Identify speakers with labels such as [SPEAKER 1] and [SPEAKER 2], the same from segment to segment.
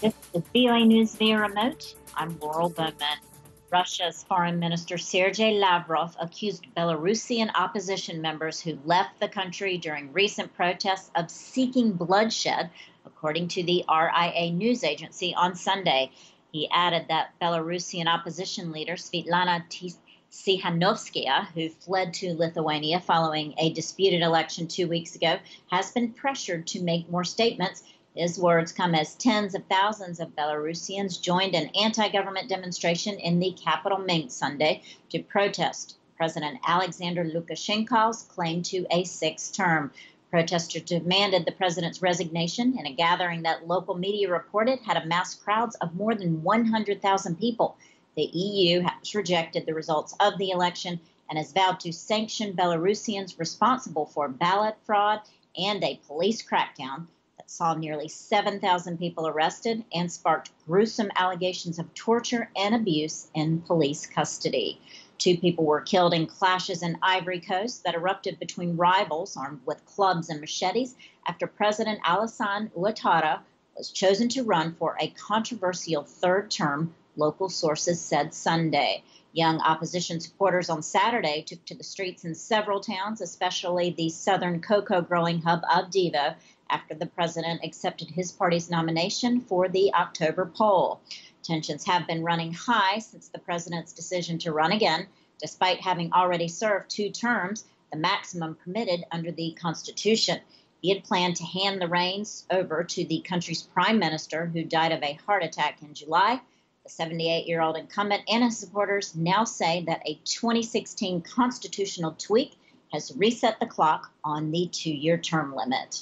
[SPEAKER 1] This is VOA News via remote. I'm Laurel Bowman. Russia's Foreign Minister Sergei Lavrov accused Belarusian opposition members who left the country during recent protests of seeking bloodshed, according to the RIA news agency on Sunday. He added that Belarusian opposition leader Svetlana Tsikhanovskaya, who fled to Lithuania following a disputed election 2 weeks ago, has been pressured to make more statements. His words come as tens of thousands of Belarusians joined an anti-government demonstration in the capital Minsk Sunday to protest President Alexander Lukashenko's claim to a sixth term. Protesters demanded the president's resignation in a gathering that local media reported had amassed crowds of more than 100,000 people. The EU has rejected the results of the election and has vowed to sanction Belarusians responsible for ballot fraud and a police crackdown that saw nearly 7,000 people arrested and sparked gruesome allegations of torture and abuse in police custody. 2 people were killed in clashes in Ivory Coast that erupted between rivals armed with clubs and machetes after President Alassane Ouattara was chosen to run for a controversial third term, local sources said Sunday. Young opposition supporters on Saturday took to the streets in several towns, especially the southern cocoa growing hub of Devo, after the president accepted his party's nomination for the October poll. Tensions have been running high since the president's decision to run again, despite having already served 2 terms, the maximum permitted under the Constitution. He had planned to hand the reins over to the country's prime minister, who died of a heart attack in July. The 78-year-old incumbent and his supporters now say that a 2016 constitutional tweak has reset the clock on the 2-year term limit.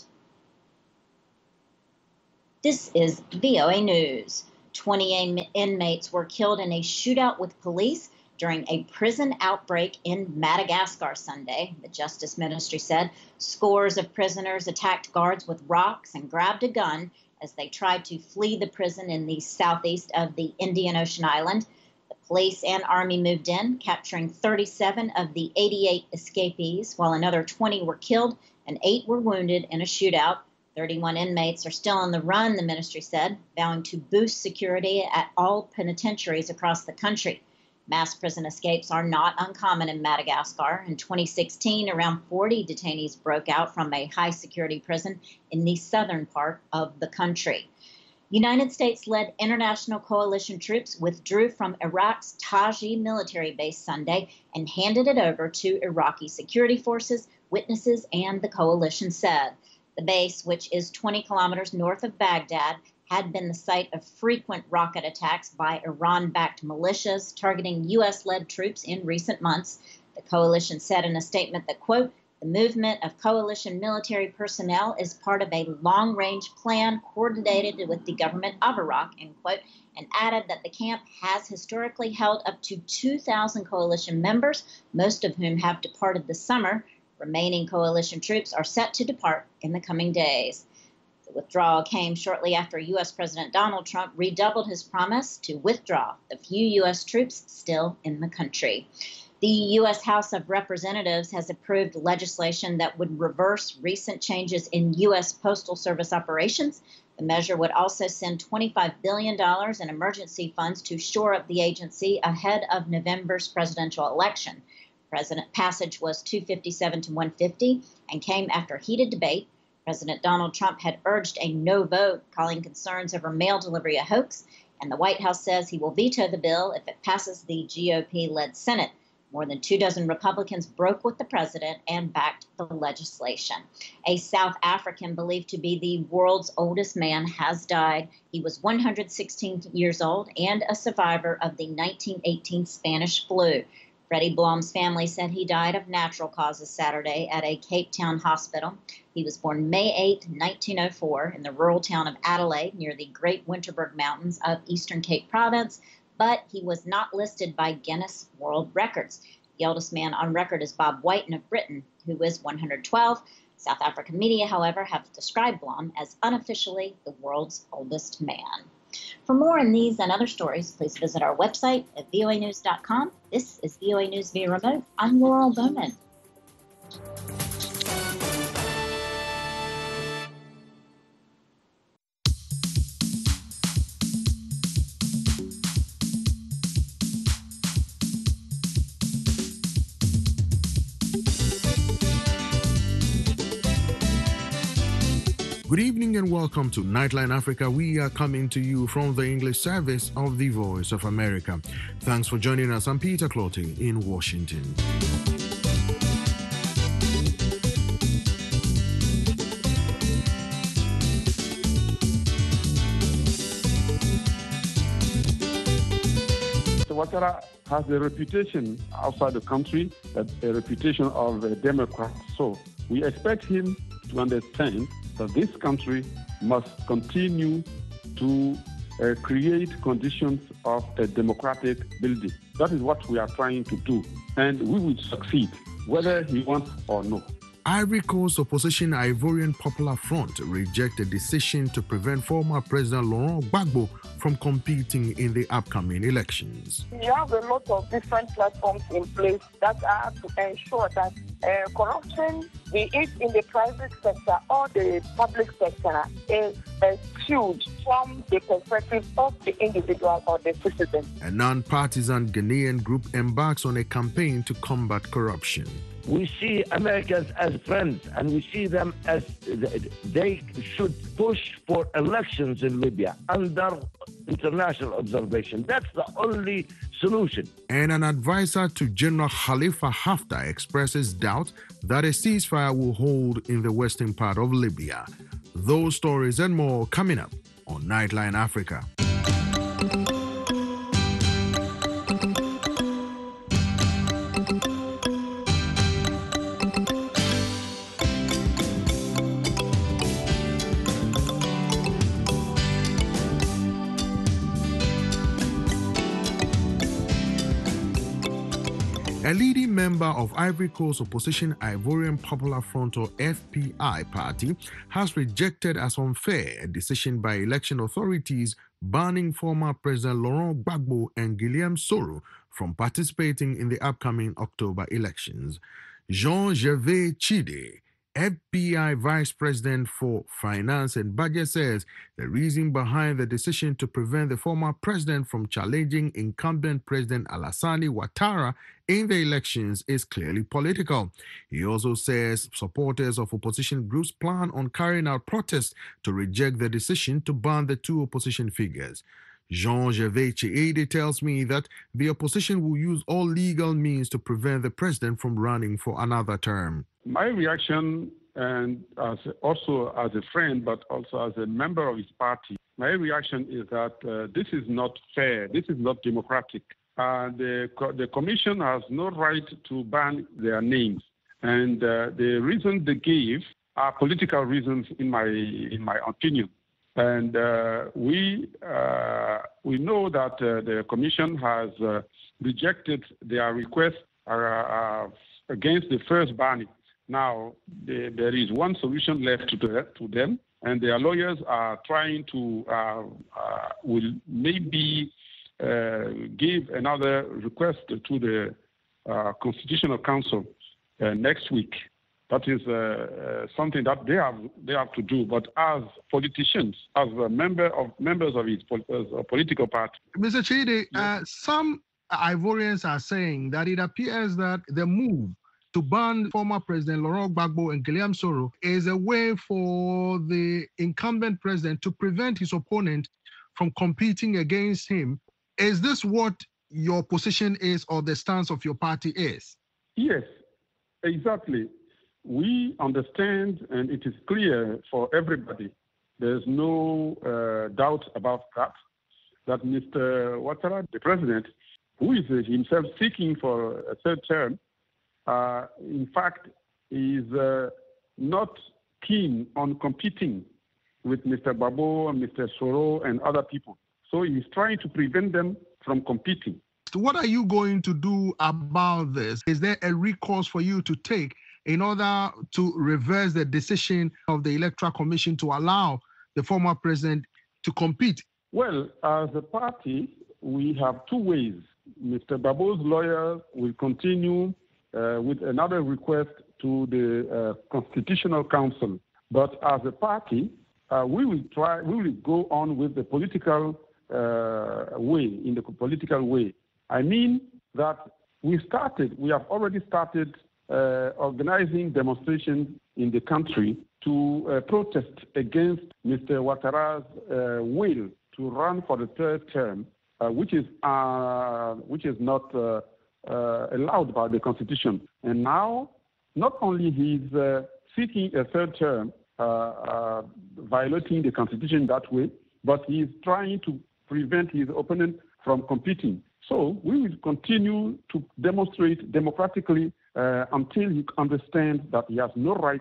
[SPEAKER 1] This is VOA News. 20 inmates were killed in a shootout with police during a prison outbreak in Madagascar Sunday, the Justice Ministry said. Scores of prisoners attacked guards with rocks and grabbed a gun as they tried to flee the prison in the southeast of the Indian Ocean island. The police and army moved in, capturing 37 of the 88 escapees, while another 20 were killed and 8 were wounded in a shootout. 31 inmates are still on the run, the ministry said, vowing to boost security at all penitentiaries across the country. Mass prison escapes are not uncommon in Madagascar. In 2016, around 40 detainees broke out from a high-security prison in the southern part of the country. United States-led international coalition troops withdrew from Iraq's Taji military base Sunday and handed it over to Iraqi security forces, witnesses, and the coalition said. The base, which is 20 kilometers north of Baghdad, had been the site of frequent rocket attacks by Iran-backed militias targeting U.S.-led troops in recent months. The coalition said in a statement that, quote, the movement of coalition military personnel is part of a long-range plan coordinated with the government of Iraq, end quote, and added that the camp has historically held up to 2,000 coalition members, most of whom have departed this summer. Remaining coalition troops are set to depart in the coming days. The withdrawal came shortly after U.S. President Donald Trump redoubled his promise to withdraw the few U.S. troops still in the country. The U.S. House of Representatives has approved legislation that would reverse recent changes in U.S. Postal Service operations. The measure would also send $25 billion in emergency funds to shore up the agency ahead of November's presidential election. Passage was 257 to 150 and came after heated debate. President Donald Trump had urged a no vote, calling concerns over mail delivery a hoax, and the White House says he will veto the bill if it passes the GOP-led Senate. More than 24 Republicans broke with the president and backed the legislation. A South African believed to be the world's oldest man has died. He was 116 years old and a survivor of the 1918 Spanish flu. Freddie Blom's family said he died of natural causes Saturday at a Cape Town hospital. He was born May 8, 1904, in the rural town of Adelaide near the Great Winterberg Mountains of Eastern Cape Province, but he was not listed by Guinness World Records. The oldest man on record is Bob Whiten of Britain, who is 112. South African media, however, have described Blom as unofficially the world's oldest man. For more on these and other stories, please visit our website at voanews.com. This is VOA News via remote. I'm Laurel Bowman.
[SPEAKER 2] Good evening and welcome to Nightline Africa. We are coming to you from the English service of the Voice of America. Thanks for joining us. I'm Peter Clotty in Washington.
[SPEAKER 3] Ouattara has a reputation outside the country, a reputation of a Democrat. So we expect him to understand that this country must continue to create conditions of a democratic building. That is what we are trying to do, and we will succeed, whether he wants or no.
[SPEAKER 2] Ivory Coast opposition Ivorian Popular Front rejected decision to prevent former President Laurent Gbagbo from competing in the upcoming elections.
[SPEAKER 4] We have a lot of different platforms in place that are to ensure that corruption, be it in the private sector or the public sector, is eschewed from the perspective of the individual or the citizen.
[SPEAKER 2] A non-partisan Ghanaian group embarks on a campaign to combat corruption.
[SPEAKER 5] We see Americans as friends, and we see them as they should push for elections in Libya under international observation. That's the only solution.
[SPEAKER 2] And an advisor to General Khalifa Haftar expresses doubt that a ceasefire will hold in the western part of Libya. Those stories and more coming up on Nightline Africa. A leading member of Ivory Coast opposition Ivorian Popular Front or FPI party has rejected as unfair a decision by election authorities banning former President Laurent Gbagbo and Guillaume Soro from participating in the upcoming October elections. Jean-Gervais Chide, FBI Vice President for Finance and Budget, says the reason behind the decision to prevent the former president from challenging incumbent President Alassane Ouattara in the elections is clearly political. He also says supporters of opposition groups plan on carrying out protests to reject the decision to ban the two opposition figures. Jean-Gervais Chide tells me that the opposition will use all legal means to prevent the president from running for another term.
[SPEAKER 3] My reaction, and also as a friend, but also as a member of his party, my reaction is that this is not fair. This is not democratic. The commission has no right to ban their names, and the reasons they gave are political reasons, in my opinion. And we know that the commission has rejected their request against the first banning. Now, there is one solution left to them, and their lawyers are trying to will maybe give another request to the Constitutional Council next week. That is something that they have to do. But as politicians, as members of his political party,
[SPEAKER 6] Mr. Chide, some Ivorians are saying that it appears that the move to ban former President Laurent Gbagbo and Guillaume Soro is a way for the incumbent president to prevent his opponent from competing against him. Is this what your position is, or the stance of your party is?
[SPEAKER 3] Yes, exactly. We understand, and it is clear for everybody, there's no doubt about that Mr. Ouattara, the president, who is himself seeking for a third term, in fact, is not keen on competing with Mr. Gbagbo and Mr. Soro and other people. So he's trying to prevent them from competing.
[SPEAKER 6] What are you going to do about this? Is there a recourse for you to take in order to reverse the decision of the Electoral Commission to allow the former president to compete?
[SPEAKER 3] Well, as a party, we have two ways. Mr. Gbagbo's lawyer will continue with another request to the Constitutional Council. But as a party, we will go on with the political way. I mean that we have already started organizing demonstrations in the country to protest against Mr. Ouattara's will to run for the third term, which is not allowed by the Constitution. And now, not only he's seeking a third term, violating the Constitution that way, but he's trying to prevent his opponent from competing. So we will continue to demonstrate democratically until he understands that he has no right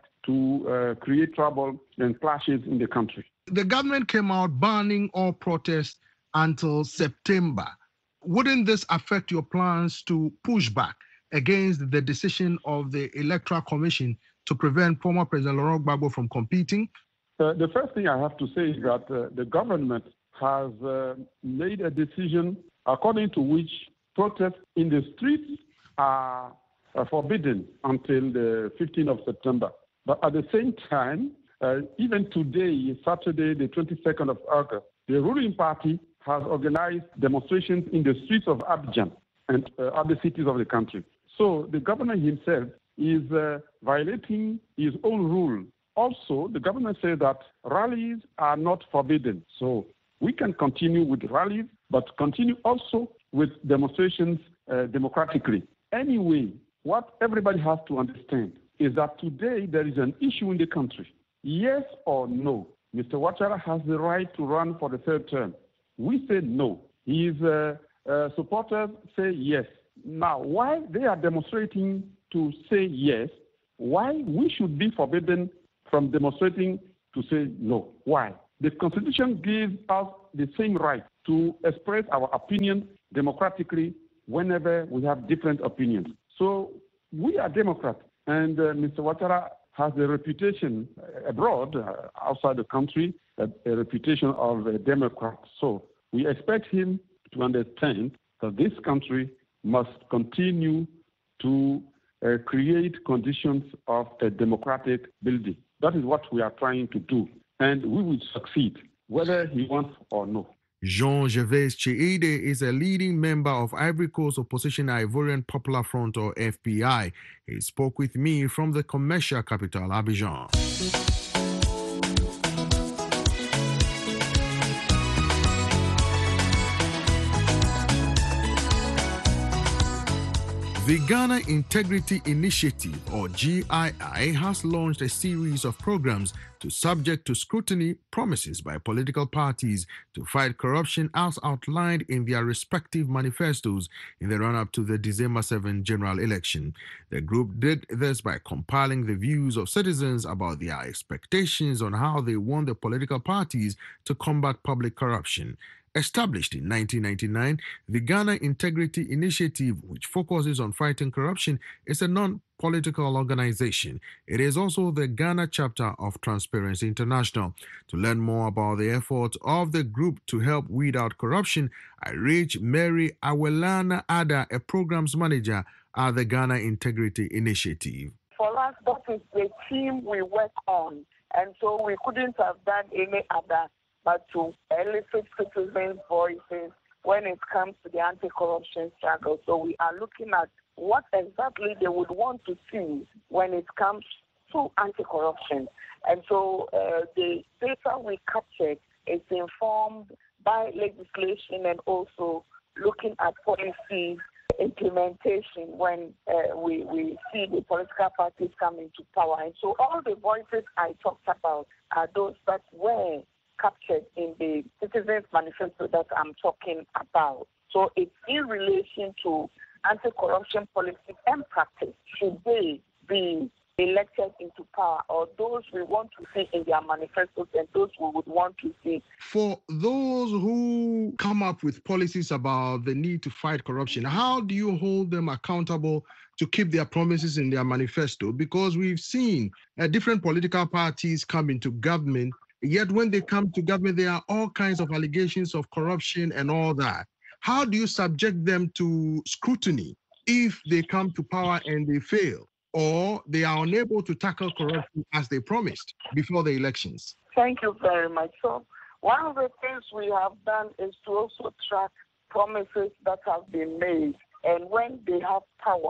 [SPEAKER 3] to create trouble and clashes in the country.
[SPEAKER 6] The government came out banning all protests until September. Wouldn't this affect your plans to push back against the decision of the Electoral Commission to prevent former President Laurent Gbagbo from competing?
[SPEAKER 3] The first thing I have to say is that the government has made a decision according to which protests in the streets are forbidden until the 15th of September. But at the same time, even today, Saturday, the 22nd of August, the ruling party has organized demonstrations in the streets of Abidjan and other cities of the country. So the governor himself is violating his own rule. Also, the government said that rallies are not forbidden. So we can continue with rallies, but continue also with demonstrations democratically. Anyway, what everybody has to understand is that today there is an issue in the country. Yes or no, Mr. Ouattara has the right to run for the third term. We say no. His supporters say yes. Now, why they are demonstrating to say yes, why we should be forbidden from demonstrating to say no? Why? The Constitution gives us the same right to express our opinion democratically whenever we have different opinions. So we are Democrats, and Mr. Ouattara has a reputation abroad, outside the country, a reputation of a Democrat. So we expect him to understand that this country must continue to create conditions of a democratic building. That is what we are trying to do, and we will succeed, whether he wants or no.
[SPEAKER 2] Jean-Gervais Tchiede is a leading member of Ivory Coast opposition Ivorian Popular Front, or FPI. He spoke with me from the commercial capital, Abidjan. The Ghana Integrity Initiative, or GII, has launched a series of programs to subject to scrutiny promises by political parties to fight corruption as outlined in their respective manifestos in the run-up to the December 7 general election. The group did this by compiling the views of citizens about their expectations on how they want the political parties to combat public corruption. Established in 1999, the Ghana Integrity Initiative, which focuses on fighting corruption, is a non-political organization. It is also the Ghana chapter of Transparency International. To learn more about the efforts of the group to help weed out corruption, I reached Mary Awelana Ada, a programs manager at the Ghana Integrity Initiative.
[SPEAKER 4] For us, that is the team we work on, and so we couldn't have done any other but to elicit citizens' voices when it comes to the anti-corruption struggle. So we are looking at what exactly they would want to see when it comes to anti-corruption. And so the data we captured is informed by legislation and also looking at policy implementation when we see the political parties come into power. And so all the voices I talked about are those that were captured in the Citizens Manifesto that I'm talking about. So it's in relation to anti-corruption policy and practice. Should they be elected into power, or those we want to see in their manifestos and those we would want to see?
[SPEAKER 6] For those who come up with policies about the need to fight corruption, how do you hold them accountable to keep their promises in their manifesto? Because we've seen different political parties come into government, yet when they come to government, there are all kinds of allegations of corruption and all that. How do you subject them to scrutiny if they come to power and they fail, or they are unable to tackle corruption as they promised before the elections?
[SPEAKER 4] Thank you very much. So one of the things we have done is to also track promises that have been made, and when they have power,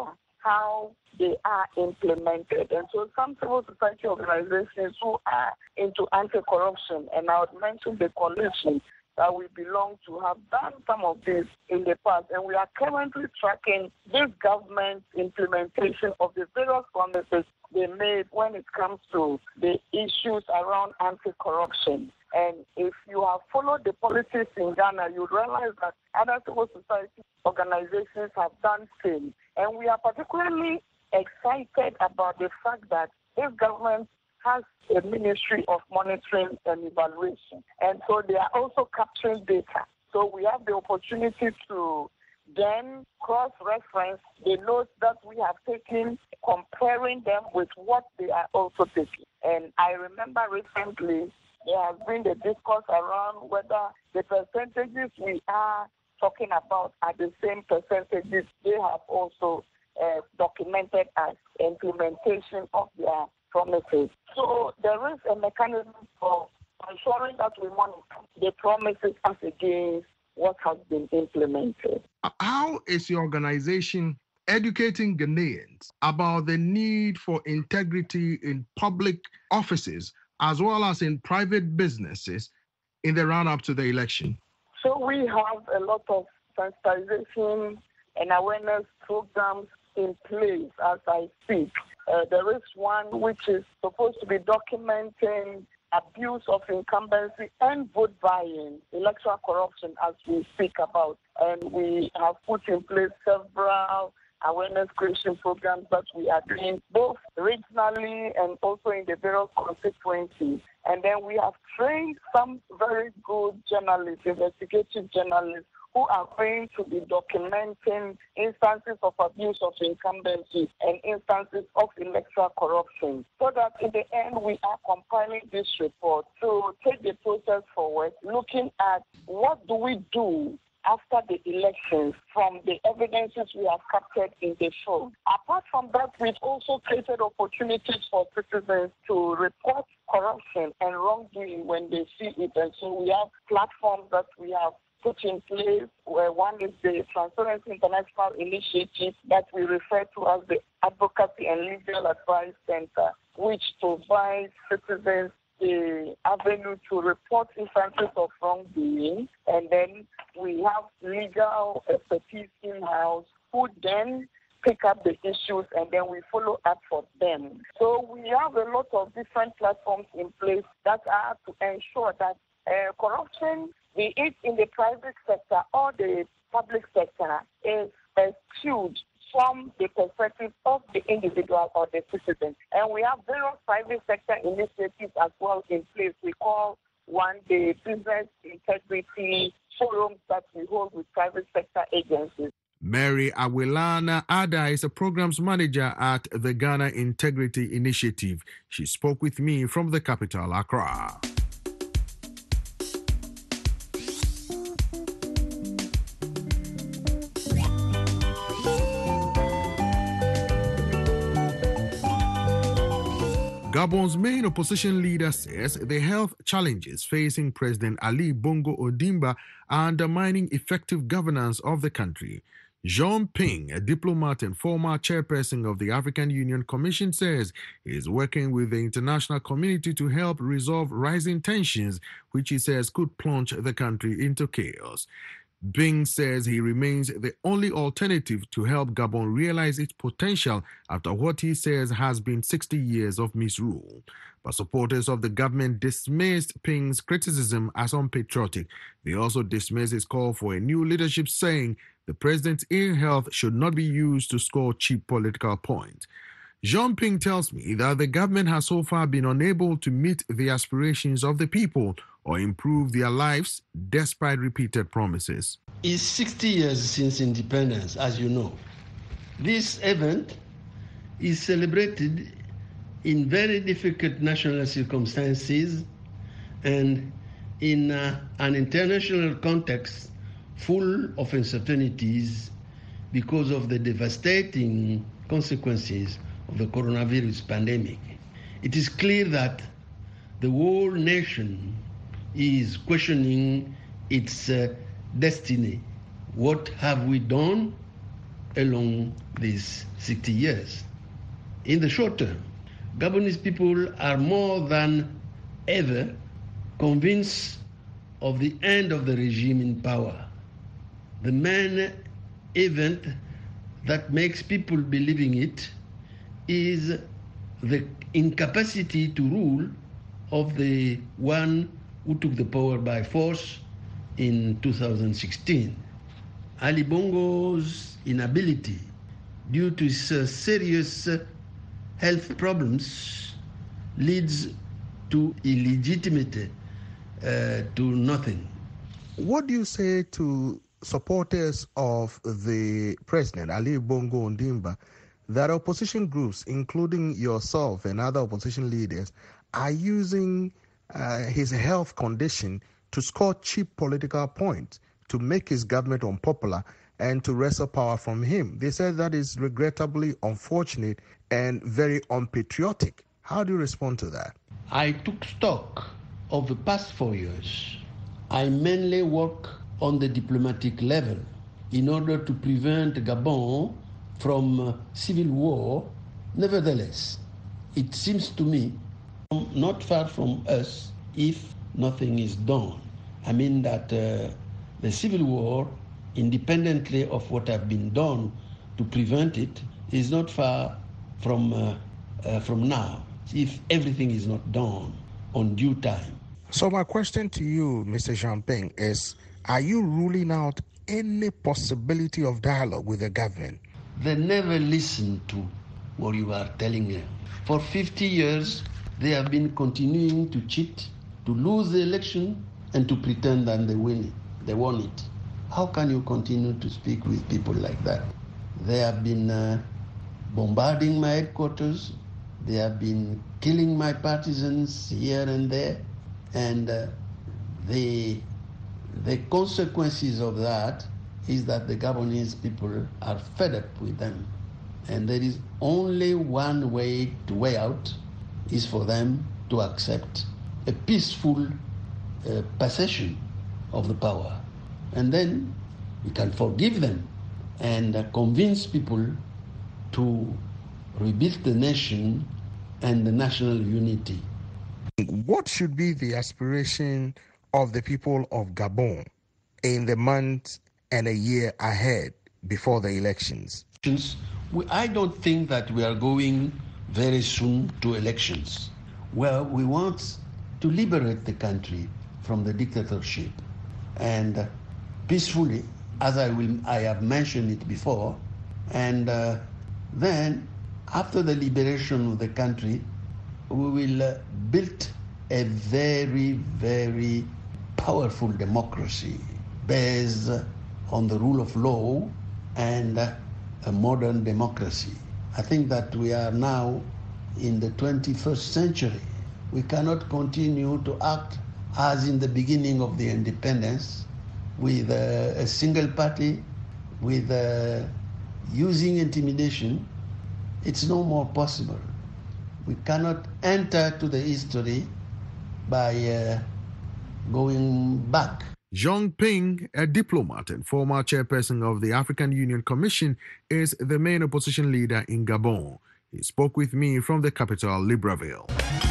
[SPEAKER 4] how they are implemented. And so some civil society organizations who are into anti-corruption, and I would mention the coalition that we belong to, have done some of this in the past. And we are currently tracking this government's implementation of the various promises they made when it comes to the issues around anti-corruption. And if you have followed the politics in Ghana, you realize that other civil society organizations have done same. And we are particularly excited about the fact that this government has a Ministry of Monitoring and Evaluation. And so they are also capturing data. So we have the opportunity to then cross-reference the notes that we have taken, comparing them with what they are also taking. And I remember recently there has been the discourse around whether the percentages we are talking about are the same percentages they have also documented as implementation of their promises. So there is a mechanism for ensuring that we monitor the promises as against what has been implemented.
[SPEAKER 6] How is your organization educating Ghanaians about the need for integrity in public offices as well as in private businesses in the run-up to the election?
[SPEAKER 4] So we have a lot of sensitization and awareness programs in place as I speak. There is one which is supposed to be documenting abuse of incumbency and vote buying, electoral corruption as we speak about. And we have put in place several awareness creation programs that we are doing both regionally and also in the various constituencies. And then we have trained some very good journalists, investigative journalists, who are going to be documenting instances of abuse of incumbency and instances of electoral corruption, so that in the end we are compiling this report to take the process forward, looking at what do we do after the elections from the evidences we have captured in the show. Apart from that, we've also created opportunities for citizens to report corruption and wrongdoing when they see it. And so we have platforms that we have put in place, where one is the Transparency International Initiative that we refer to as the Advocacy and Legal Advice Center, which provides citizens the avenue to report instances of wrongdoing. And then we have legal expertise in-house who then pick up the issues and then we follow up for them. So we have a lot of different platforms in place that are to ensure that corruption, be it in the private sector or the public sector, is skewed from the perspective of the individual or the citizen. And we have various private sector initiatives as well in place. We call one the business integrity forums that we hold with private sector agencies.
[SPEAKER 2] Mary Awilana Ada is a programs manager at the Ghana Integrity Initiative. She spoke with me from the capital, Accra. Gabon's main opposition leader says the health challenges facing President Ali Bongo Ondimba are undermining effective governance of the country. Jean Ping, a diplomat and former chairperson of the African Union Commission, says he is working with the international community to help resolve rising tensions, which he says could plunge the country into chaos. Bing says he remains the only alternative to help Gabon realize its potential after what he says has been 60 years of misrule. But supporters of the government dismissed Ping's criticism as unpatriotic. They also dismissed his call for a new leadership, saying the president's ill health should not be used to score cheap political points. Jean Ping tells me that the government has so far been unable to meet the aspirations of the people or improve their lives despite repeated promises.
[SPEAKER 7] It's 60 years since independence, as you know. This event is celebrated in very difficult national circumstances and in an international context full of uncertainties because of the devastating consequences of the coronavirus pandemic. It is clear that the whole nation is questioning its destiny. What have we done along these 60 years. In the short term, Gabonese people are more than ever convinced of the end of the regime in power. The main event that makes people believing it is the incapacity to rule of the one who took the power by force in 2016. Ali Bongo's inability, due to his serious health problems, leads to illegitimacy, to nothing.
[SPEAKER 6] What do you say to supporters of the president, Ali Bongo Ondimba, that opposition groups, including yourself and other opposition leaders, are using his health condition to score cheap political points, to make his government unpopular and to wrestle power from him? They said that is regrettably unfortunate and very unpatriotic. How do you respond to that?
[SPEAKER 7] I took stock of the past 4 years. I mainly work on the diplomatic level in order to prevent Gabon from civil war. Nevertheless, it seems to me not far from us if nothing is done. I mean that the civil war, independently of what has been done to prevent it, is not far from now, if everything is not done on due time.
[SPEAKER 6] So my question to you, Mr. Champagne, is, are you ruling out any possibility of dialogue with the government?
[SPEAKER 7] They never listen to what you are telling them. For 50 years, they have been continuing to cheat, to lose the election, and to pretend that they win it. They won it. How can you continue to speak with people like that? They have been bombarding my headquarters. They have been killing my partisans here and there. And the consequences of that is that the Gabonese people are fed up with them. And there is only one way out, is for them to accept a peaceful possession of the power. And then we can forgive them and convince people to rebuild the nation and the national unity.
[SPEAKER 6] What should be the aspiration of the people of Gabon in the months and a year ahead before the elections?
[SPEAKER 7] I don't think that we are going very soon to elections. Well, we want to liberate the country from the dictatorship and peacefully, as I have mentioned it before, and then after the liberation of the country, we will build a very, very powerful democracy based on the rule of law and a modern democracy. I think that we are now in the 21st century. We cannot continue to act as in the beginning of the independence with a single party, with using intimidation. It's no more possible. We cannot enter to the history by going back.
[SPEAKER 2] Jean Ping, a diplomat and former chairperson of the African Union Commission, is the main opposition leader in Gabon. He spoke with me from the capital, Libreville.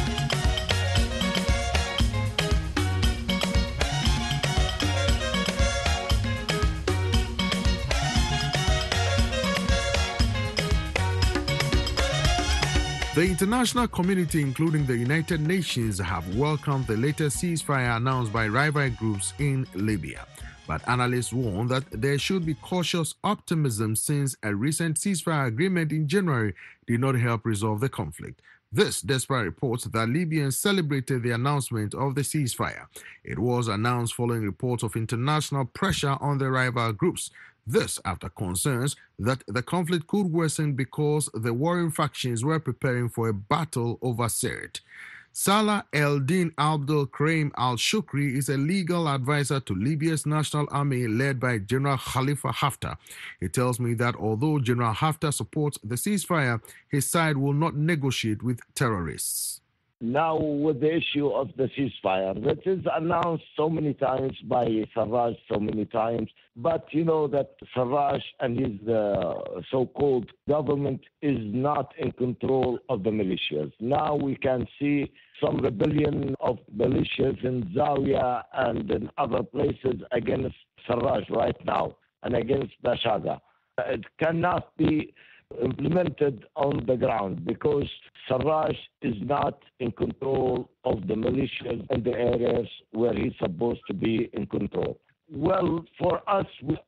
[SPEAKER 2] The international community, including the United Nations, have welcomed the latest ceasefire announced by rival groups in Libya. But analysts warn that there should be cautious optimism since a recent ceasefire agreement in January did not help resolve the conflict. This despite reports that Libyans celebrated the announcement of the ceasefire. It was announced following reports of international pressure on the rival groups. This after concerns that the conflict could worsen because the warring factions were preparing for a battle over Sirte. Salah El-Din Abdel Karim al-Shukri is a legal advisor to Libya's National Army led by General Khalifa Haftar. He tells me that although General Haftar supports the ceasefire, his side will not negotiate with terrorists.
[SPEAKER 5] now with the issue of the ceasefire. That is announced so many times by Sarraj, so many times. But you know that Sarraj and his so-called government is not in control of the militias. Now we can see some rebellion of militias in Zawiya and in other places against Sarraj right now and against Bashaga. It cannot be implemented on the ground because Sarraj is not in control of the militias in the areas where he's supposed to be in control. Well, for us,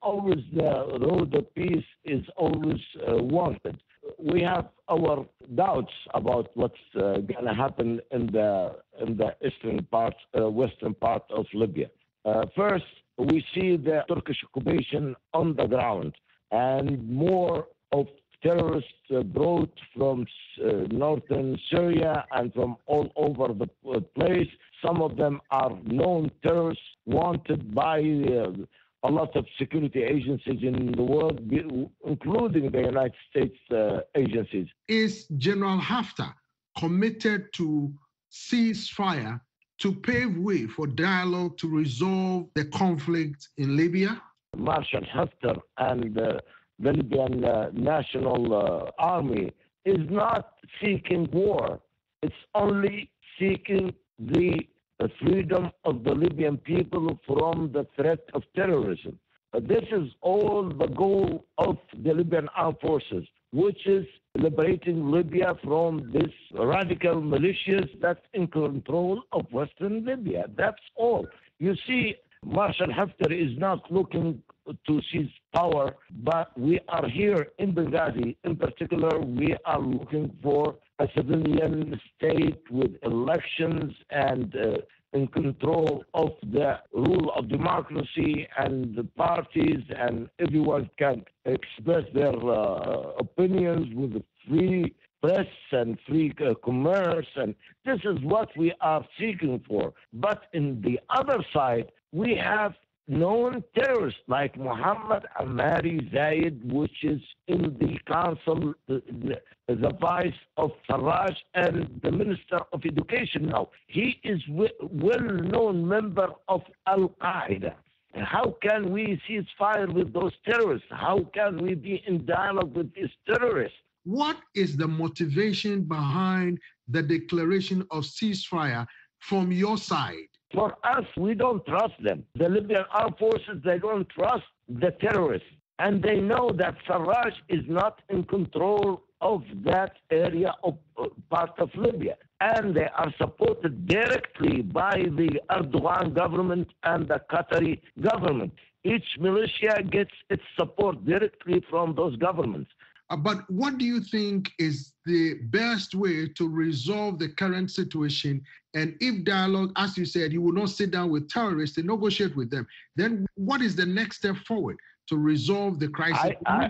[SPEAKER 5] the road of peace is always wanted. We have our doubts about what's going to happen in the eastern part, western part of Libya. First, we see the Turkish occupation on the ground and more of terrorists brought from northern Syria and from all over the place. Some of them are known terrorists wanted by a lot of security agencies in the world, including the United States agencies.
[SPEAKER 6] Is General Haftar committed to ceasefire to pave way for dialogue to resolve the conflict in Libya?
[SPEAKER 5] Marshal Haftar and the Libyan National Army is not seeking war. It's only seeking the freedom of the Libyan people from the threat of terrorism. This is all the goal of the Libyan armed forces, which is liberating Libya from this radical militias that's in control of Western Libya. That's all. You see, Marshal Haftar is not looking to seize power, but we are here in Benghazi. In particular, we are looking for a civilian state with elections and in control of the rule of democracy and the parties, and everyone can express their opinions with free press and free commerce. And this is what we are seeking for. But in the other side, we have known terrorists like Muhammad Amari Zayed, which is in the council, the vice of Sarraj and the Minister of Education now. He is well-known member of Al-Qaeda. How can we cease fire with those terrorists? How can we be in dialogue with these terrorists?
[SPEAKER 6] What is the motivation behind the declaration of ceasefire from your side?
[SPEAKER 5] For us, we don't trust them. The Libyan armed forces, they don't trust the terrorists. And they know that Sarraj is not in control of that area of part of Libya. And they are supported directly by the Erdogan government and the Qatari government. Each militia gets its support directly from those governments.
[SPEAKER 6] But what do you think is the best way to resolve the current situation? And if dialogue, as you said, you will not sit down with terrorists and negotiate with them, then what is the next step forward to resolve the crisis?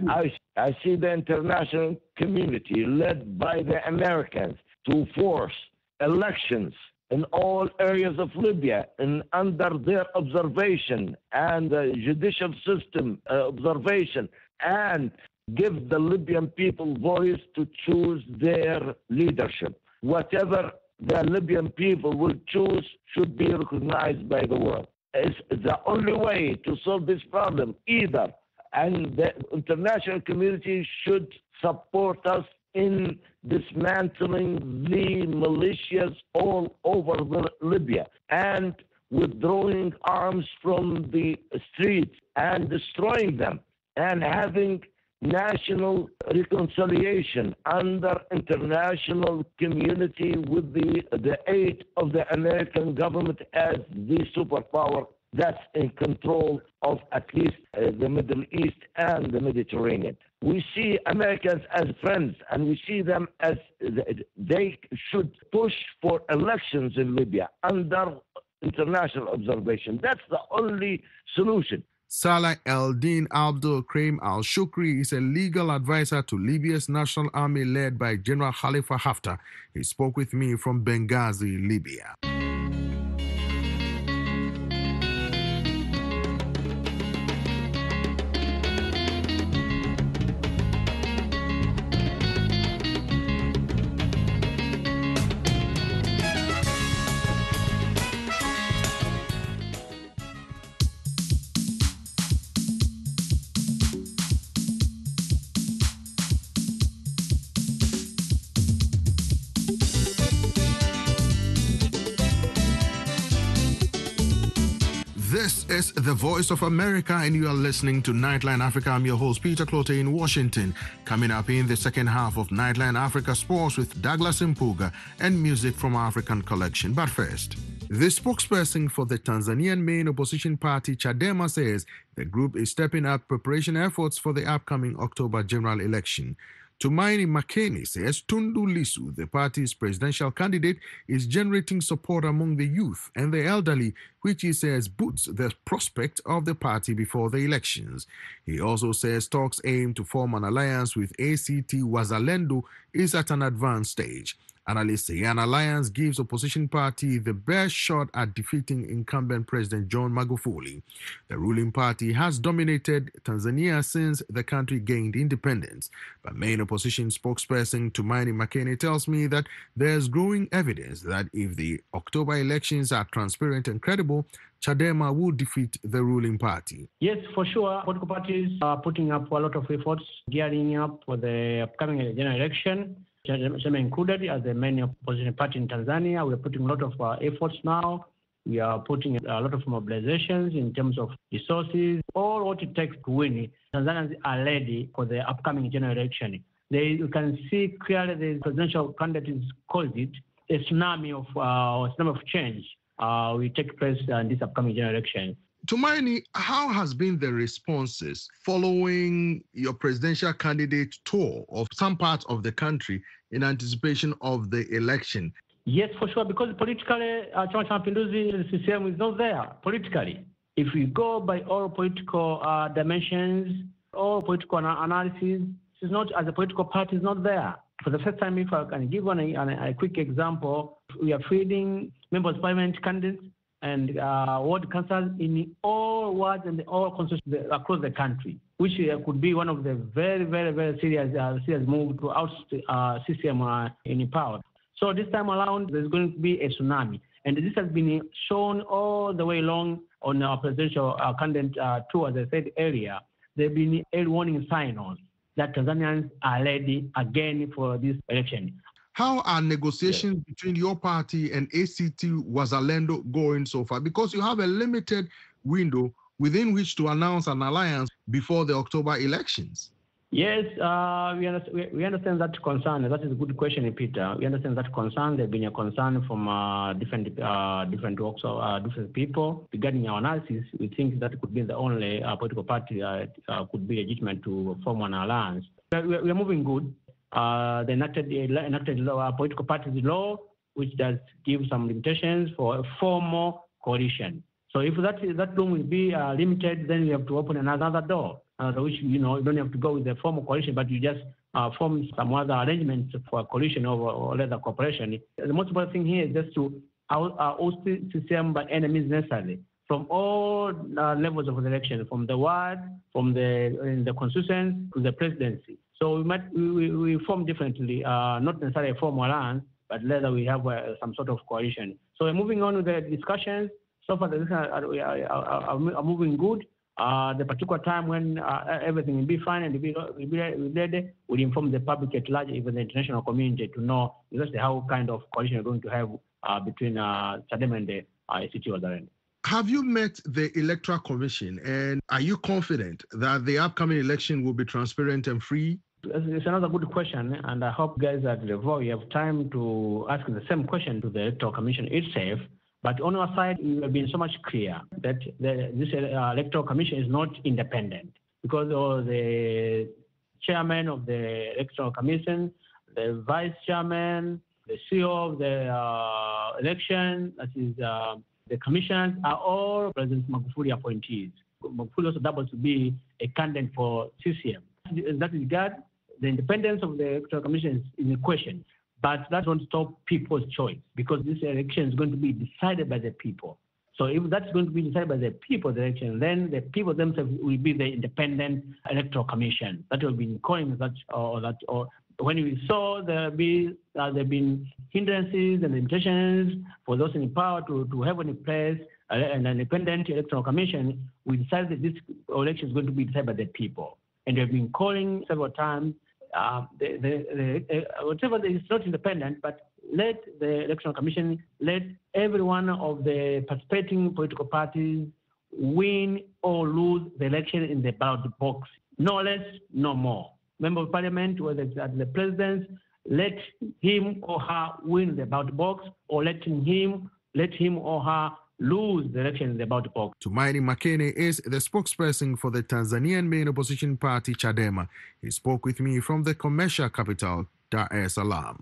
[SPEAKER 5] I see the international community led by the Americans to force elections in all areas of Libya and under their observation and judicial system observation, and give the Libyan people voice to choose their leadership. Whatever the Libyan people will choose should be recognized by the world. It's the only way to solve this problem, either. And the international community should support us in dismantling the militias all over Libya and withdrawing arms from the streets and destroying them and having national reconciliation under international community with the aid of the American government as the superpower that's in control of at least the Middle East and the Mediterranean. We see Americans as friends, and we see them as they should push for elections in Libya under international observation. That's the only solution.
[SPEAKER 2] Salah Eldin Abdul Karim Al-Shukri is a legal advisor to Libya's National Army led by General Khalifa Haftar. He spoke with me from Benghazi, Libya. This is the Voice of America, and you are listening to Nightline Africa. I'm your host, Peter Clote in Washington. Coming up in the second half of Nightline Africa Sports with Douglas Mpuga and music from African Collection. But first, the spokesperson for the Tanzanian main opposition party, Chadema, says the group is stepping up preparation efforts for the upcoming October general election. Tumaini Makeni says Tundu Lissu, the party's presidential candidate, is generating support among the youth and the elderly, which he says boosts the prospect of the party before the elections. He also says talks aim to form an alliance with ACT Wazalendo is at an advanced stage. Analysts say an alliance gives opposition party the best shot at defeating incumbent President John Magufuli. The ruling party has dominated Tanzania since the country gained independence. But main opposition spokesperson Tumaini Makeni tells me that there's growing evidence that if the October elections are transparent and credible, Chadema will defeat the ruling party.
[SPEAKER 8] Yes, for sure. Political parties are putting up a lot of efforts, gearing up for the upcoming general election. Chadema included as the main opposition party in Tanzania. We are putting a lot of efforts now. We are putting a lot of mobilizations in terms of resources. All what it takes to win. Tanzanians are ready for the upcoming general election. You can see clearly the presidential candidate calls it a tsunami of change will take place in this upcoming general election.
[SPEAKER 6] Tumaini, how has been the responses following your presidential candidate tour of some parts of the country in anticipation of the election?
[SPEAKER 8] Yes, for sure, because politically, Chama cha Mapinduzi CCM is not there politically. If we go by all political dimensions, all political analysis, it's not, as a political party, is not there. For the first time, if I can give one a quick example, we are feeding members of parliament candidates and ward councillors in all wards and all constituencies across the country, which could be one of the very, very, very serious move to oust CCM in power. So this time around, there's going to be a tsunami. And this has been shown all the way along on our presidential candidate tour, as I said earlier. There have been early warning signals that Tanzanians are ready again for this election.
[SPEAKER 6] How are negotiations between your party and ACT Wazalendo going so far? Because you have a limited window within which to announce an alliance before the October elections.
[SPEAKER 8] Yes, we understand that concern. That is a good question, Peter. We understand that concern. There's been a concern from different walks of different people regarding our analysis. We think that could be the only political party could be legitimate to form an alliance. We are moving good. They enacted political parties law, which does give some limitations for a formal coalition. So if that room will be limited, then we have to open another door, which, you don't have to go with the formal coalition, but you just form some other arrangements for a coalition or other cooperation. The most important thing here is just to oust CCM by any means necessary from all levels of the election, from the ward, from the constituency to the presidency. So we form differently, not necessarily a formal alliance, but rather we have some sort of coalition. So we're moving on with the discussions. So far, the discussions are moving good. The particular time when everything will be fine and we'll be ready, we'll inform the public at large, even the international community, to know exactly how kind of coalition we're going to have between Chadema and the ACT Wazalendo.
[SPEAKER 6] Have you met the Electoral Commission, and are you confident that the upcoming election will be transparent and free?
[SPEAKER 8] It's another good question, and I hope guys at Levo, you have time to ask the same question to the Electoral Commission itself. But on our side, we have been so much clear that this Electoral Commission is not independent, because the chairman of the Electoral Commission, the vice chairman, the CEO of the election, that is the commissioners, are all President Magufuli appointees. Magufuli also doubles to be a candidate for CCM. In that regard, the independence of the Electoral Commission is in question. But that won't stop people's choice, because this election is going to be decided by the people. So if that's going to be decided by the people, the election, then the people themselves will be the independent Electoral Commission. That will be calling that, or when we saw there been hindrances and limitations for those in power to have in place an independent Electoral Commission, we decided that this election is going to be decided by the people. And we have been calling several times. Whatever is not independent, but let the Electoral Commission, let every one of the participating political parties win or lose the election in the ballot box. No less, no more. Member of Parliament, whether it's at the president, let him or her win the ballot box, or let him or her lose the election in the ballot box.
[SPEAKER 2] Tumaini Makene is the spokesperson for the Tanzanian main opposition party, Chadema. He spoke with me from the commercial capital, Dar es Salaam.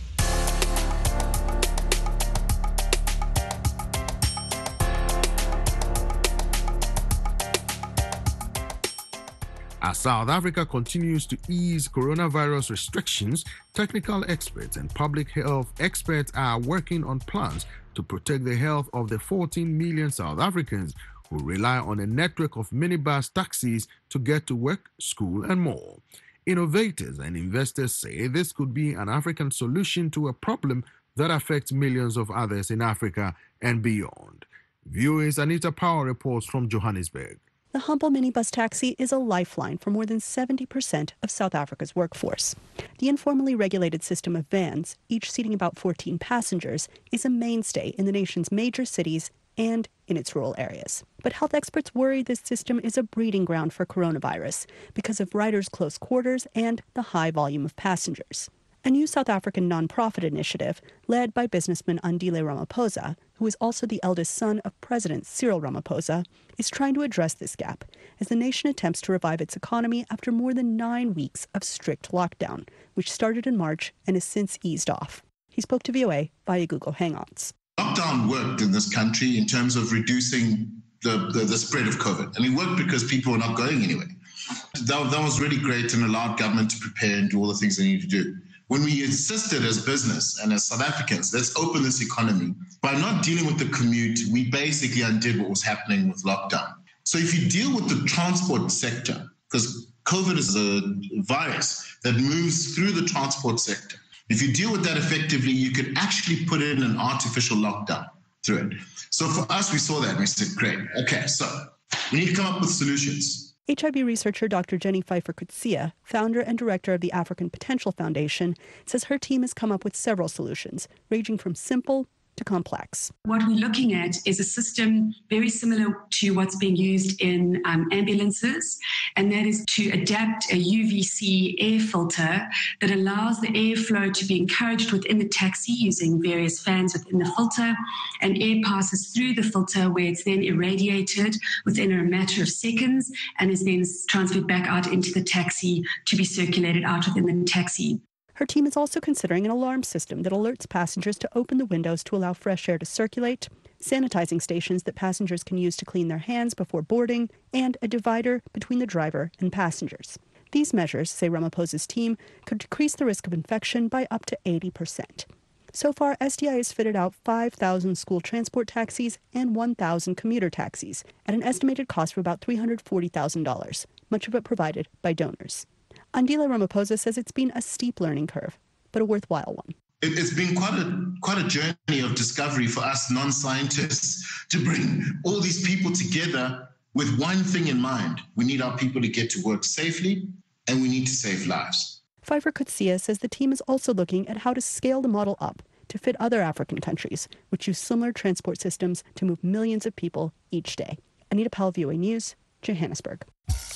[SPEAKER 2] As South Africa continues to ease coronavirus restrictions, technical experts and public health experts are working on plans to protect the health of the 14 million South Africans who rely on a network of minibus taxis to get to work, school, and more. Innovators and investors say this could be an African solution to a problem that affects millions of others in Africa and beyond. Viewers Anita Power reports from Johannesburg.
[SPEAKER 9] The humble minibus taxi is a lifeline for more than 70% of South Africa's workforce. The informally regulated system of vans, each seating about 14 passengers, is a mainstay in the nation's major cities and in its rural areas. But health experts worry this system is a breeding ground for coronavirus because of riders' close quarters and the high volume of passengers. A new South African nonprofit initiative led by businessman Andile Ramaphosa, who is also the eldest son of President Cyril Ramaphosa, is trying to address this gap as the nation attempts to revive its economy after more than 9 weeks of strict lockdown, which started in March and has since eased off. He spoke to VOA via Google Hangouts.
[SPEAKER 10] Lockdown worked in this country in terms of reducing the spread of COVID, and it worked because people were not going anywhere. That was really great and allowed government to prepare and do all the things they need to do. When we insisted as business and as South Africans, let's open this economy, by not dealing with the commute, we basically undid what was happening with lockdown. So if you deal with the transport sector, because COVID is a virus that moves through the transport sector, if you deal with that effectively, you could actually put in an artificial lockdown through it. So for us, we saw that and we said, great, okay, so we need to come up with solutions.
[SPEAKER 9] HIV researcher Dr. Jenny Pfeiffer-Coetzee, founder and director of the African Potential Foundation, says her team has come up with several solutions, ranging from simple to complex.
[SPEAKER 11] What we're looking at is a system very similar to what's being used in ambulances, and that is to adapt a UVC air filter that allows the airflow to be encouraged within the taxi using various fans within the filter, and air passes through the filter where it's then irradiated within a matter of seconds and is then transferred back out into the taxi to be circulated out within the taxi.
[SPEAKER 9] Her team is also considering an alarm system that alerts passengers to open the windows to allow fresh air to circulate, sanitizing stations that passengers can use to clean their hands before boarding, and a divider between the driver and passengers. These measures, say Ramaphosa's team, could decrease the risk of infection by up to 80%. So far, SDI has fitted out 5,000 school transport taxis and 1,000 commuter taxis at an estimated cost of about $340,000, much of it provided by donors. Andile Ramaphosa says it's been a steep learning curve, but a worthwhile one.
[SPEAKER 10] It's been quite a journey of discovery for us non-scientists to bring all these people together with one thing in mind. We need our people to get to work safely, and we need to save lives.
[SPEAKER 9] Pfeiffer-Coetzee says the team is also looking at how to scale the model up to fit other African countries, which use similar transport systems to move millions of people each day. Anita Powell, VOA News, Johannesburg.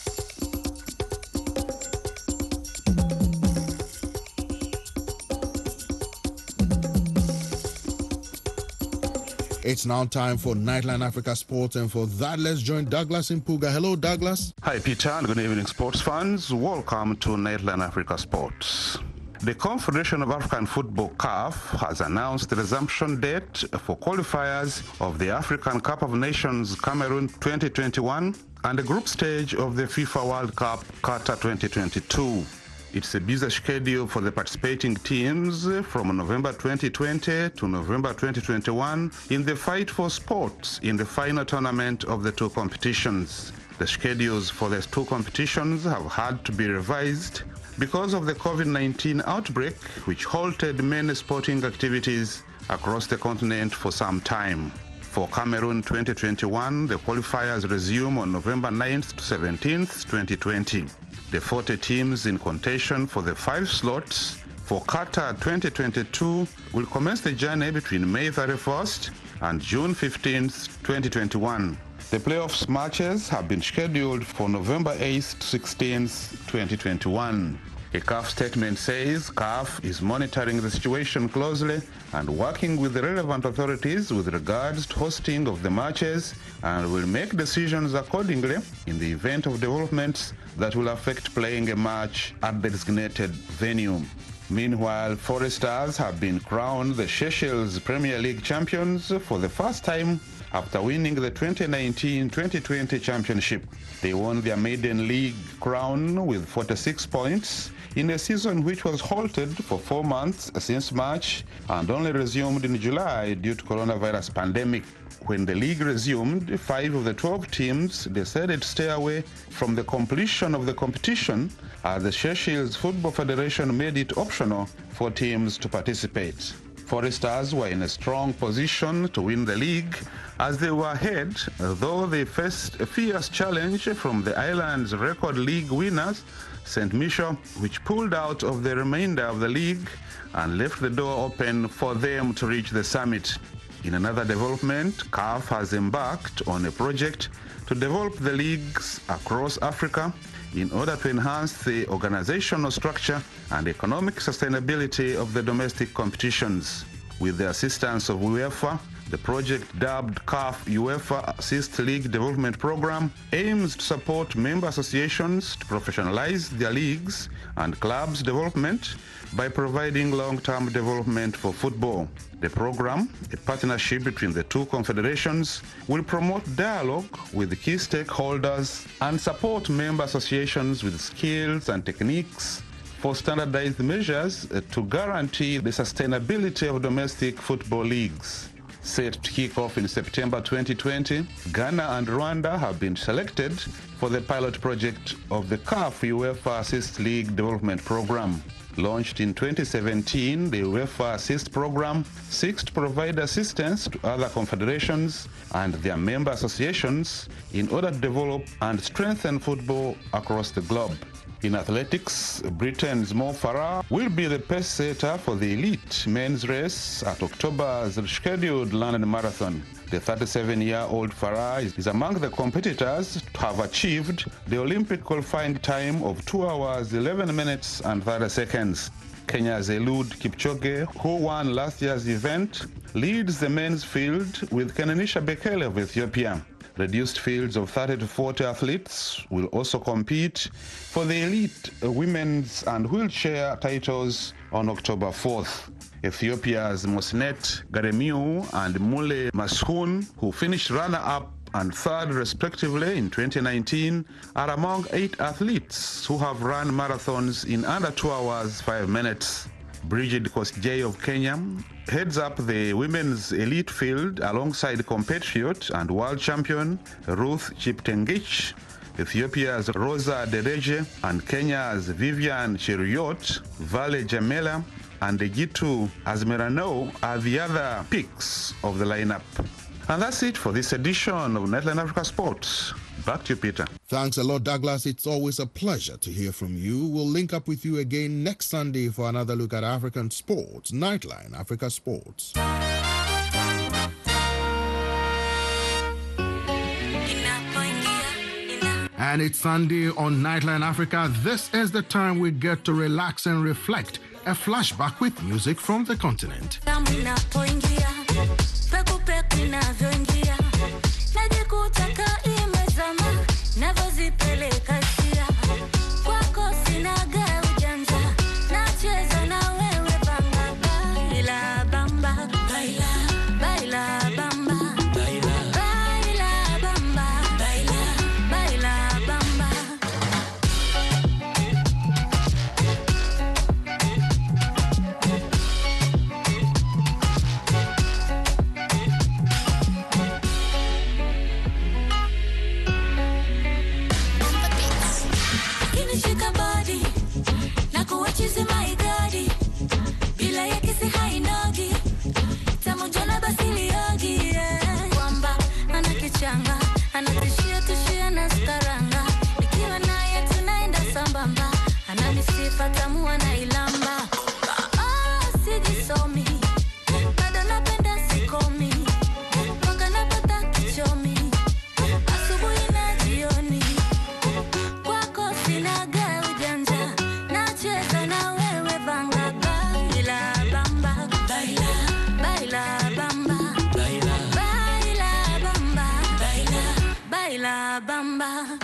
[SPEAKER 2] It's now time for Nightline Africa Sports, and for that, let's join Douglas Mpuga. Hello, Douglas.
[SPEAKER 12] Hi, Peter, and good evening, sports fans. Welcome to Nightline Africa Sports. The Confederation of African Football, CAF, has announced the resumption date for qualifiers of the African Cup of Nations Cameroon 2021 and the group stage of the FIFA World Cup Qatar 2022. It's a busy schedule for the participating teams from November 2020 to November 2021 in the fight for spots in the final tournament of the two competitions. The schedules for the two competitions have had to be revised because of the COVID-19 outbreak, which halted many sporting activities across the continent for some time. For Cameroon 2021, the qualifiers resume on November 9th to 17th, 2020. The 40 teams in contention for the 5 slots for Qatar 2022 will commence the journey between May 31st and June 15th, 2021. The playoffs matches have been scheduled for November 8th to 16th, 2021. A CAF statement says CAF is monitoring the situation closely and working with the relevant authorities with regards to hosting of the matches and will make decisions accordingly in the event of developments that will affect playing a match at the designated venue. Meanwhile, Foresters have been crowned the Seychelles Premier League champions for the first time after winning the 2019-2020 championship. They won their maiden league crown with 46 points in a season which was halted for 4 months since March and only resumed in July due to coronavirus pandemic. When the league resumed, 5 of the 12 teams decided to stay away from the completion of the competition as the Seychelles Football Federation made it optional for teams to participate. Foresters were in a strong position to win the league as they were ahead, though they faced a fierce challenge from the island's record league winners, St. Michael, which pulled out of the remainder of the league and left the door open for them to reach the summit. In another development, CAF has embarked on a project to develop the leagues across Africa in order to enhance the organizational structure and economic sustainability of the domestic competitions. With the assistance of UEFA, the project dubbed CAF UEFA Assist League Development Program aims to support member associations to professionalize their leagues and clubs' development by providing long-term development for football. The program, a partnership between the two confederations, will promote dialogue with the key stakeholders and support member associations with skills and techniques for standardized measures to guarantee the sustainability of domestic football leagues. Set to kick off in September 2020, Ghana and Rwanda have been selected for the pilot project of the CAF UEFA Assist League Development Program. Launched in 2017, the UEFA Assist Program seeks to provide assistance to other confederations and their member associations in order to develop and strengthen football across the globe. In athletics, Britain's Mo Farah will be the pace setter for the elite men's race at October's scheduled London Marathon. The 37-year-old Farah is among the competitors to have achieved the Olympic qualifying time of 2 hours, 11 minutes and 30 seconds. Kenya's Eliud Kipchoge, who won last year's event, leads the men's field with Kenanisha Bekele of Ethiopia. Reduced fields of 30 to 40 athletes will also compete for the elite women's and wheelchair titles on October 4th. Ethiopia's Mosnet Garemiu and Mule Mashoun, who finished runner-up and third respectively in 2019, are among 8 athletes who have run marathons in under 2 hours, 5 minutes. Bridget Kosgei of Kenya heads up the women's elite field alongside compatriot and world champion Ruth Cheptengich. Ethiopia's Rosa Dereje and Kenya's Vivian Cheruiyot, Vale Jamela, and Egitu Azmerano are the other picks of the lineup. And that's it for this edition of Nightline Africa Sports. Back to you, Peter.
[SPEAKER 2] Thanks a lot, Douglas. It's always a pleasure to hear from you. We'll link up with you again next Sunday for another look at African sports. Nightline Africa Sports. And it's Sunday on Nightline Africa. This is the time we get to relax and reflect. A flashback with music from the continent.
[SPEAKER 13] bamba.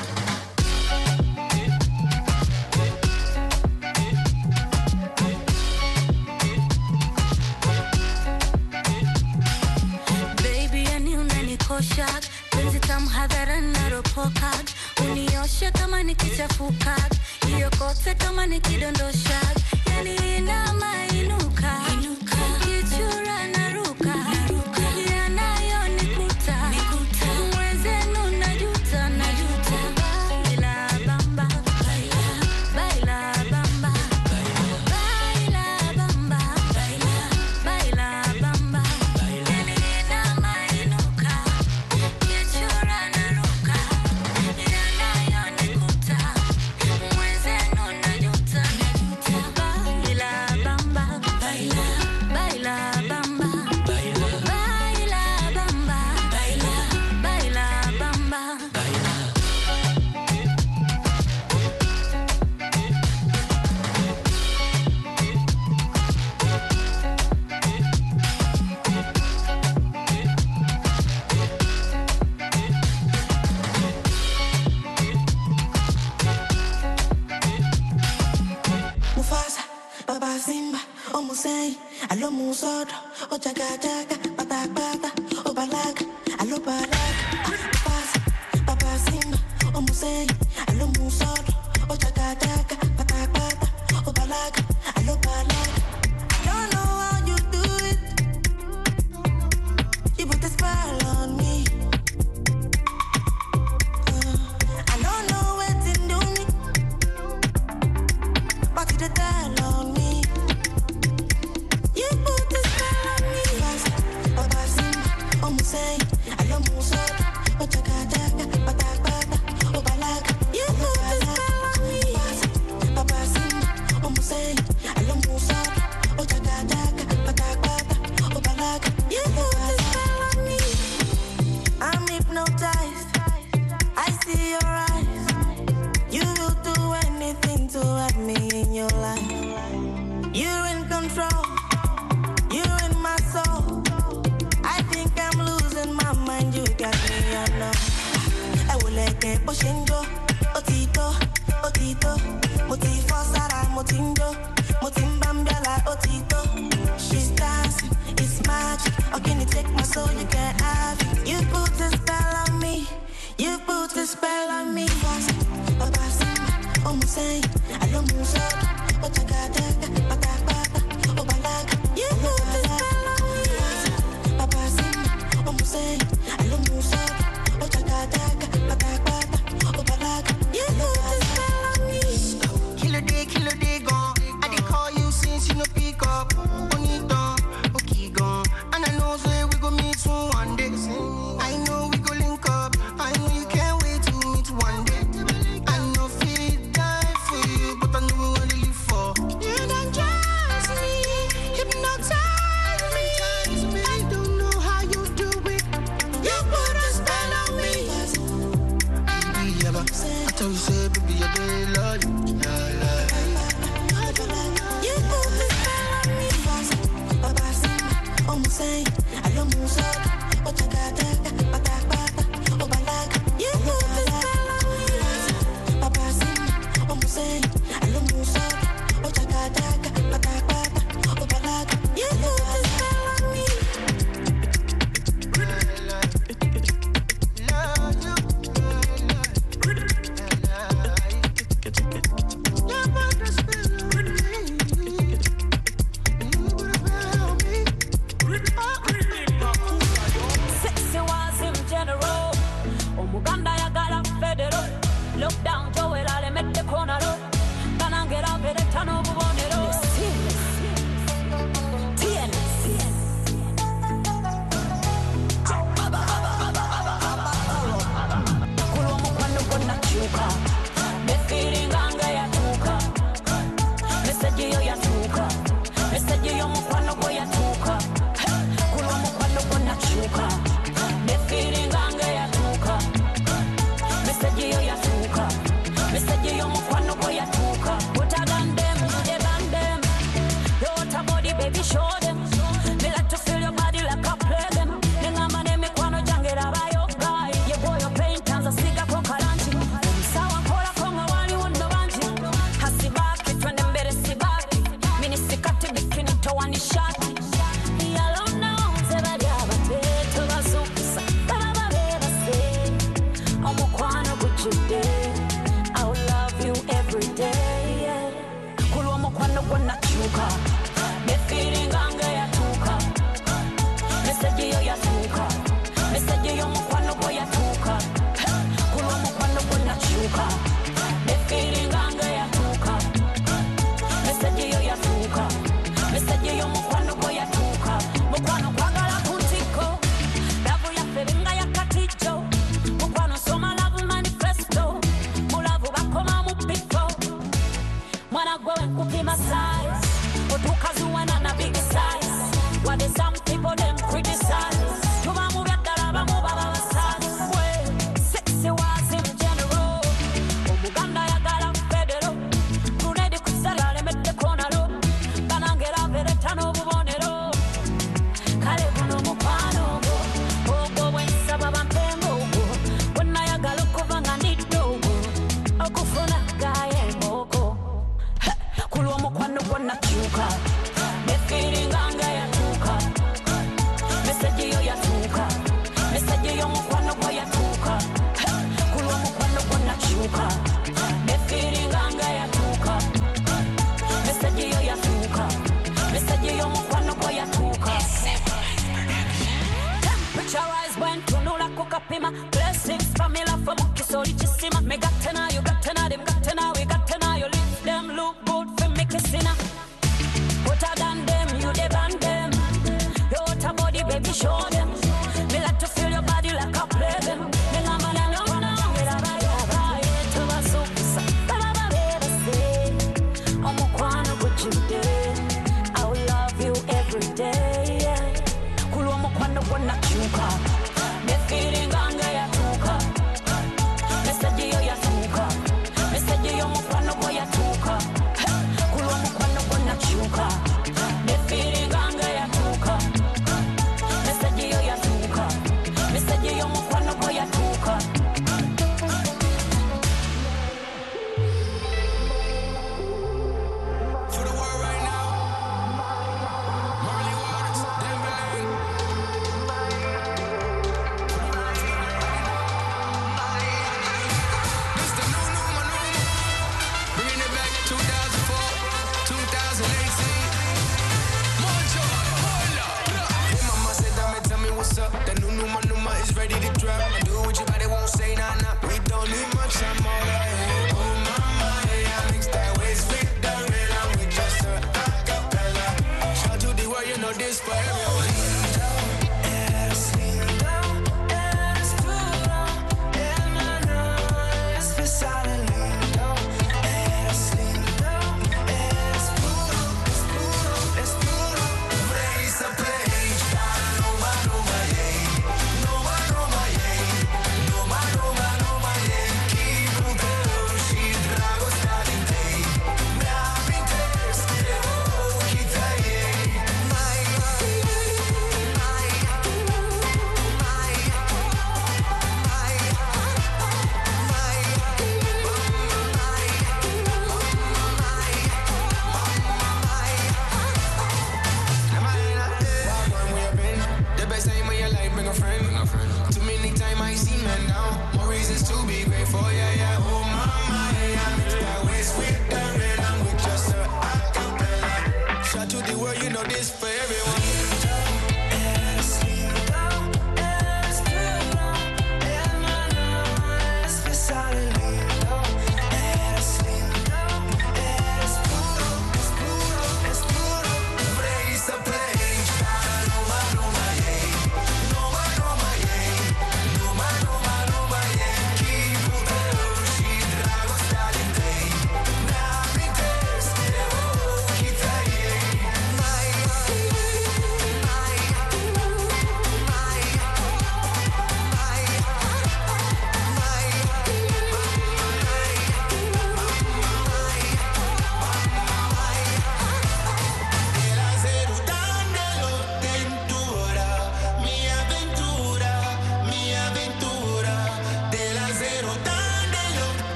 [SPEAKER 13] Baby, yani unanikosha, penzi tamu hadharani naropoka, unioshe kama nikichafuka, hiyo kote kama nikidondosha, yani inama inuka, kichura naruka, yanayonikuta, mwenzenu najuta, baila bamba, baila bamba, baila bamba, baila bamba, yani inama inuka, kichura naruka, yanayonikuta, mwenzenu najuta, baila bamba, baila bamba, baila bamba, baila bamba.
[SPEAKER 14] Mufasa, Baba Simba, Omusei, Alo Musodo, Ojaga Jaga, Bata Bata, Obalaga, Alo Balaga. Mufasa, Baba Simba, Omusei, Alo Musodo, Ojaga Jaga, Bata Bata, Obalaga, Alo Balaga. I don't know how you do it. You put a spell on me. I don't know what to do me. But you did that on me. You put the spell on me. Baba Simba, Omusei, Alo Musodo, Ojaga Jaga, Bata Bata, Obalaga. You put the spell on me. Baba Simba, Omusei, Alo Musodo, Ojaga Jaga, Bata Bata, Obalaga. You put the spell on me. I'm hypnotized. I see your eyes. You will do anything to have me in your life. You're in control. You're in my soul. I think I'm losing my mind. You got me, I know. I will let it poshingo. Otito, Otito. Motifo Sara, Motindo. Motimbambala, Otito. She's dancing, it's magic. Or can you take my soul? You can't have it. You put a spell on me. You put a spell on me. Baba Simba, Omusei, Alo Musodo, Ojaga Jaga, Bata Bata, Obalaga. You put a spell on me. Baba Simba, Omusei, Alo Musodo, Ojaga Jaga, Bata Bata, Obalaga. You put a spell on me. Kill a day gone. I did call you since you no pick up. Bonito, okay gone. And I know say we go meet soon one day. I know we go link up. I know you can't wait to meet one day. I know feel die for you, but I know we wanna live for. You don't trust me, hypnotize me. I don't know how you do it. You put a spell on me. Baby, I tell you, say, baby, I do love you. You put a spell on me. Baba Simba, Omusei, Alo Musodo, Ojaga Jaga, Bata Bata, Obalaga. You put a spell on me. Baba Simba, Omusei, Alo Musodo, Ojaga Jaga, Bata Bata, Obalaga. You put a spell on me.
[SPEAKER 13] Sexy was him general. Omuganda yagala federal. Lockdown Joel ale mette konaro. Kanangera bereta no bubonero. Kulo mukwano gonna chuka. The feeling anga yatuka. Message yo yatuka. Message yo mukwano go yatuka. Kulo mukwano gonna chuka. The feeling anga yatuka. Message yo yatuka. Message yo mukwano go yatuka. Put a gun them, they bang them. Yo what a body baby show them. Me like to feel your body like a play them. Nenga mane me kwano jangera bayo guy. Ye boy your pain tanza siga kwa kalanchi. yatuuka nefiiringa nga yatuuka meseji yo yatuuka meseji y'omukwano gwe yatuuka ku lw'omukwano gwe nakyuka nefiiringa nga yatuuka meseji yo yatuuka meseji y'omukwano gwe yatuuka mukwano kwagala ku ntikko lavu yaffe binga yakatijjo mukwano soma lavu manifesto mulavu bakoma mu bifo mwana gwe wenkupima size otukazuwana na big size wade some people them criticize tuba mu byaddala bamu baba basaze sexy was in general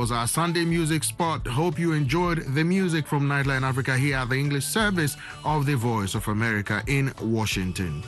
[SPEAKER 2] was our Sunday music spot. Hope you enjoyed the music from Nightline Africa here at the English service of the Voice of America in Washington.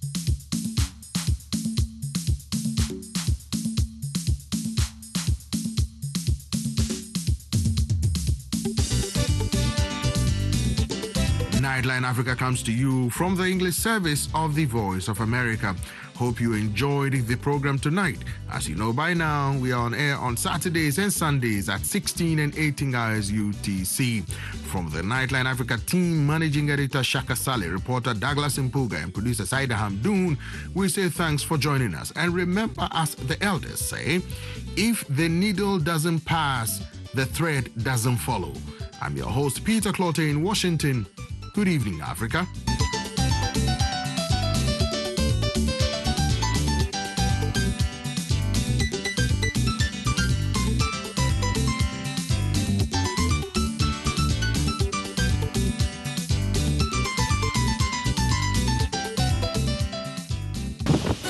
[SPEAKER 2] Nightline Africa comes to you from the English service of the Voice of America. Hope you enjoyed the program tonight. As you know by now, we are on air on Saturdays and Sundays at 16 and 18 hours UTC. From the Nightline Africa team, Managing Editor Shaka Saleh, reporter Douglas Mpuga, and producer Saida Hamdoun, we say thanks for joining us. And remember, as the elders say, if the needle doesn't pass, the thread doesn't follow. I'm your host, Peter Clottey in Washington. Good evening, Africa.